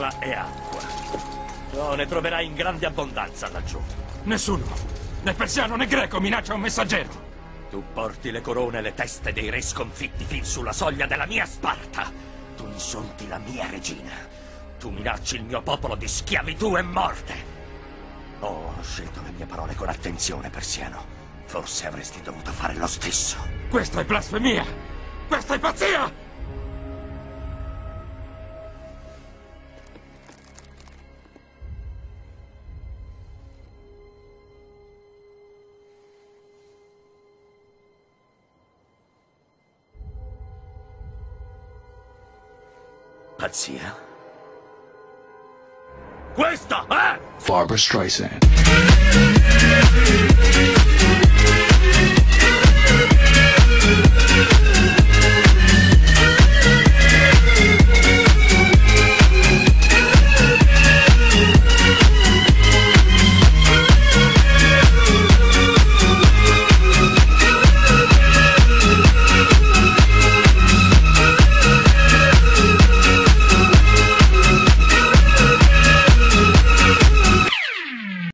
terra e acqua. Oh, ne troverai in grande abbondanza laggiù. Nessuno, né persiano né greco, minaccia un messaggero. Tu porti le corone e le teste dei re sconfitti fin sulla soglia della mia Sparta. Tu insulti la mia regina. Tu minacci il mio popolo di schiavitù e morte. Oh, ho scelto le mie parole con attenzione, persiano. Forse avresti dovuto fare lo stesso. Questa è blasfemia! Questa è pazzia! Pazzia? Questa è... Barbra Streisand.